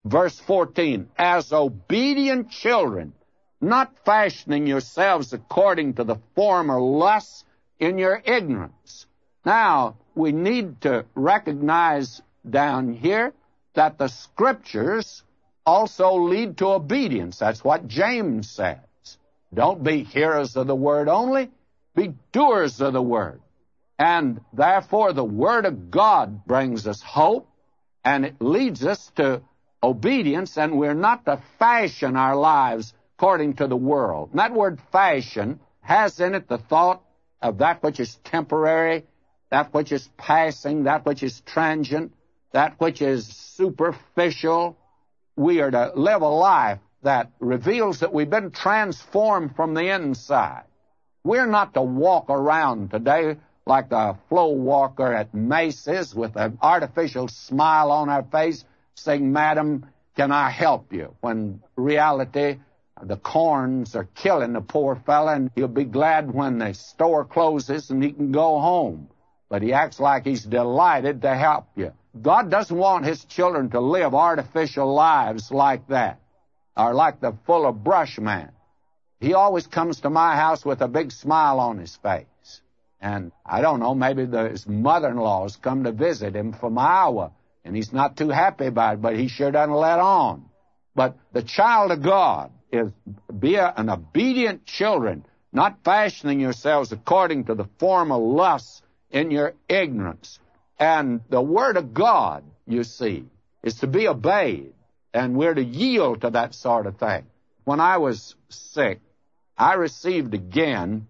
Verse 14, as obedient children, not fashioning yourselves according to the former lusts in your ignorance. Now, we need to recognize down here that the Scriptures also lead to obedience. That's what James says. Don't be hearers of the Word only, be doers of the Word. And therefore, the Word of God brings us hope, and it leads us to obedience, and we're not to fashion our lives according to the world. And that word fashion has in it the thought of that which is temporary, that which is passing, that which is transient, that which is superficial. We are to live a life that reveals that we've been transformed from the inside. We're not to walk around today like the flow walker at Macy's with an artificial smile on our face saying, "Madam, can I help you?" When reality, the corns are killing the poor fella, and he'll be glad when the store closes and he can go home. But he acts like he's delighted to help you. God doesn't want His children to live artificial lives like that, or like the full of brush man. He always comes to my house with a big smile on his face. And I don't know, maybe his mother-in-law's come to visit him from Iowa, and he's not too happy about it, but he sure doesn't let on. But the child of God is be an obedient children, not fashioning yourselves according to the former lusts in your ignorance. And the Word of God, you see, is to be obeyed, and we're to yield to that sort of thing. When I was sick, I received again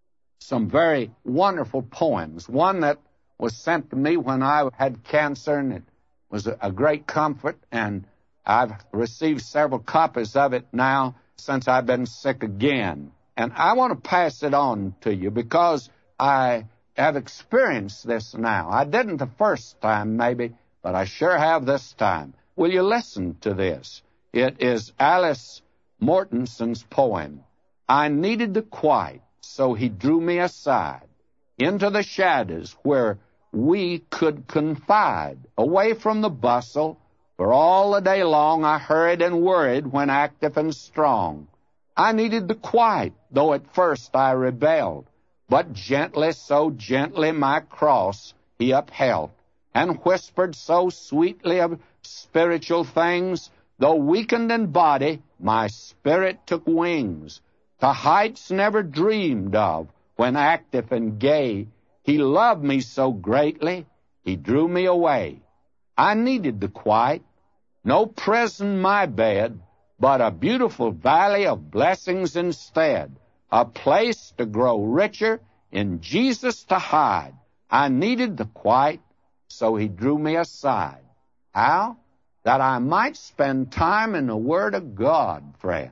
some very wonderful poems. One that was sent to me when I had cancer, and it was a great comfort, and I've received several copies of it now since I've been sick again. And I want to pass it on to you because I have experienced this now. I didn't the first time, maybe, but I sure have this time. Will you listen to this? It is Alice Mortenson's poem. I needed the quiet, so he drew me aside into the shadows where we could confide, away from the bustle, for all the day long I hurried and worried when active and strong. I needed the quiet, though at first I rebelled, but gently, so gently my cross he upheld, and whispered so sweetly of spiritual things, though weakened in body, my spirit took wings, to heights never dreamed of, when active and gay, he loved me so greatly, he drew me away. I needed the quiet, no prison my bed, but a beautiful valley of blessings instead, a place to grow richer, in Jesus to hide. I needed the quiet, so he drew me aside. How? That I might spend time in the Word of God, friends.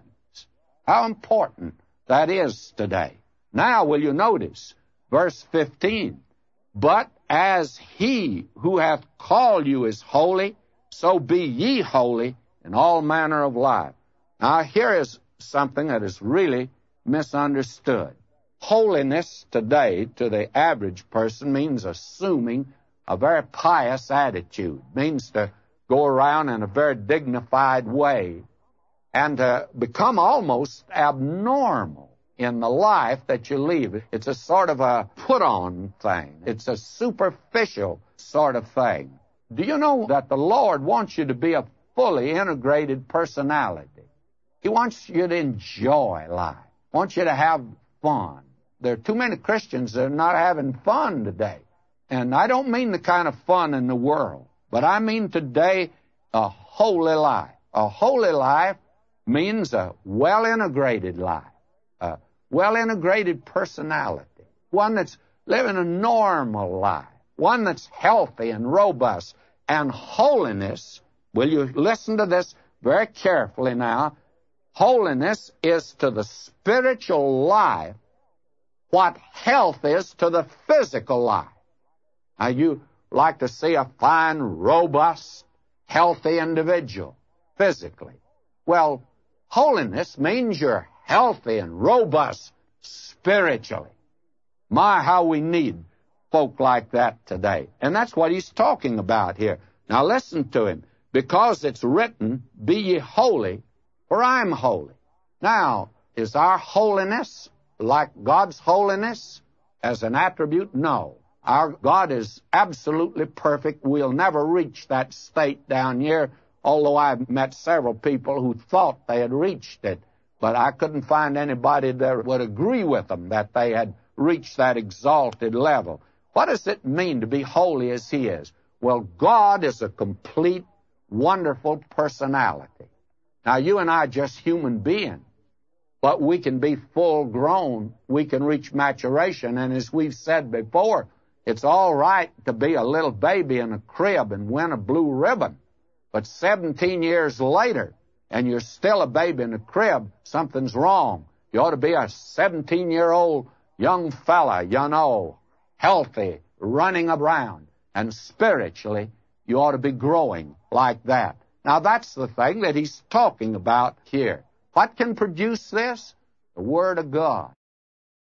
How important that is today. Now, will you notice verse 15? But as he who hath called you is holy, so be ye holy in all manner of life. Now, here is something that is really misunderstood. Holiness today, to the average person, means assuming a very pious attitude, means to go around in a very dignified way, and to become almost abnormal in the life that you lead. It's a sort of a put-on thing. It's a superficial sort of thing. Do you know that the Lord wants you to be a fully integrated personality? He wants you to enjoy life, wants you to have fun. There are too many Christians that are not having fun today. And I don't mean the kind of fun in the world, but I mean today a holy life. A holy life means a well-integrated life, a well-integrated personality, one that's living a normal life, one that's healthy and robust. And holiness, will you listen to this very carefully now? Holiness is to the spiritual life what health is to the physical life. Now, you like to see a fine, robust, healthy individual physically. Well, holiness means you're healthy and robust spiritually. My, how we need folk like that today. And that's what he's talking about here. Now listen to him. because it's written, be ye holy, for I am holy. Now, is our holiness like God's holiness as an attribute? No. Our God is absolutely perfect. We'll never reach that state down here, although I've met several people who thought they had reached it. But I couldn't find anybody that would agree with them that they had reached that exalted level. What does it mean to be holy as He is? Well, God is a complete, wonderful personality. Now, you and I are just human beings, but we can be full grown. We can reach maturation, and as we've said before, it's all right to be a little baby in a crib and win a blue ribbon, but 17 years later, and you're still a baby in a crib, something's wrong. You ought to be a 17-year-old young fella, you know, healthy, running around, and spiritually, you ought to be growing like that. Now, that's the thing that he's talking about here. What can produce this? The Word of God.